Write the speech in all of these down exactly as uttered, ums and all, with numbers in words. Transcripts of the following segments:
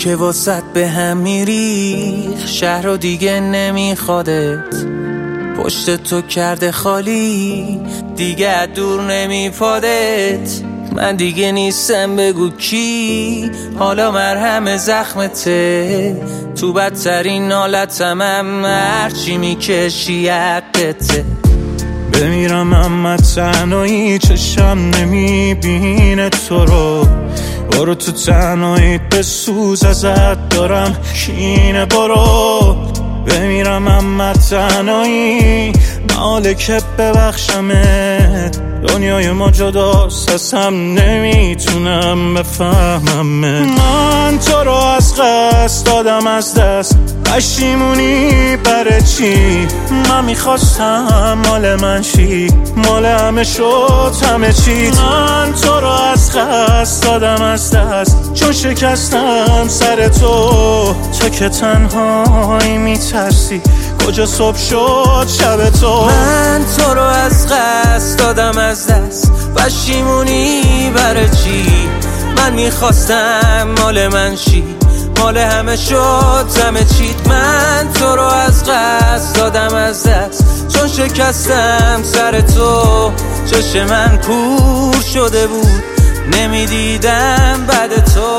که واسط به هم میری، شهر رو دیگه نمیخوادت، پشت تو کرده خالی، دیگه دور نمیپادت. من دیگه نیستم بگو کی، حالا مرهم زخمته، تو بدترین حالتم هم هرچی میکشی حقته. بمیرم اما تنهایی چشم نمیبینه تو رو، برو تو تنهایی بسوز ازت دارم کینه. برو بمیرم اما تنهایی ناله که ببخشمت، دنیای ما جداست اصلا نمیتونم بفهممت. من تو رو از قصد دادم از دست، پشیمونی برای چی؟ من میخواستم مال من شی، مال همه شد همه چیت. من تو رو از قصد دادم از دست، چون شکستم سر تو، تو که تنهایی میترسی کجا صبح شد شب تو. من تو رو از قصد دادم از دست، پشیمونی برای چی؟ من میخواستم مال من شی، مال همه شد همه چیت. من تو رو از قصد دادم از دست، چون شکستم سر تو، چشم من کور شده بود نمیدیدم بعد تو.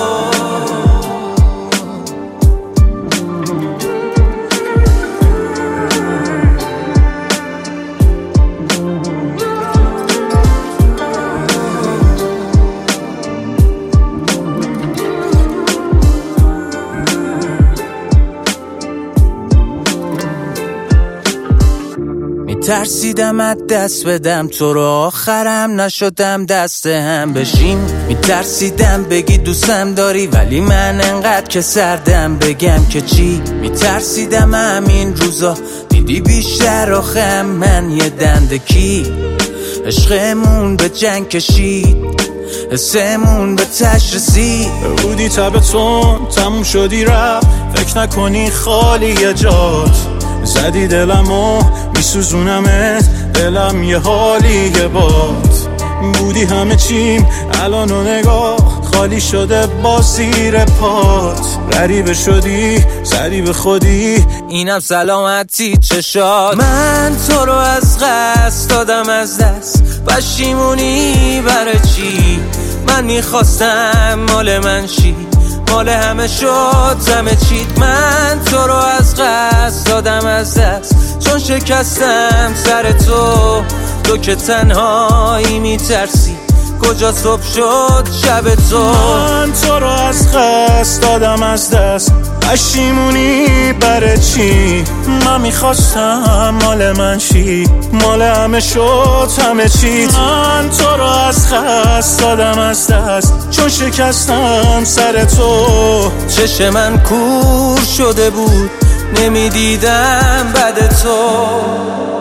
ترسیدم از دست بدم تو رو، آخرم نشدم دست هم بشیم. میترسیدم بگی دوستم داری، ولی من انقدر که سردم بگم که چی. میترسیدم همین روزا دیدی بیشتر آخم من یه دندکی. عشقمون به جنگ کشید، حسمون به تش رسید. بودی تبتون تموم شدی رفت، فکر نکنی خالی جات. زدی دلمو میسوزونمت، دلم یه حالی یه باد. بودی همه چیم الان و نگاه خالی شده با زیر پات. غریبه شدی زدی به خودی، اینم سلامتی چشات. من تو رو از قصد دادم از دست، پشیمونی برای چی؟ من میخواستم مال من شی، مال همه شد همه چیت. من تو رو از قصد دادم از دست، چون شکستم سر تو، تو که تنهایی میترسی کجا صبح شد شب تو. من تو رو از قصد دادم از دست، پشیمونی برای چی؟ من میخواستم مال من شی، مال همه شد همه چیت. من تو رو از قصد دادم از دست، چون شکستم سر تو، چشم من کور شده بود نمیدیدم بعد تو.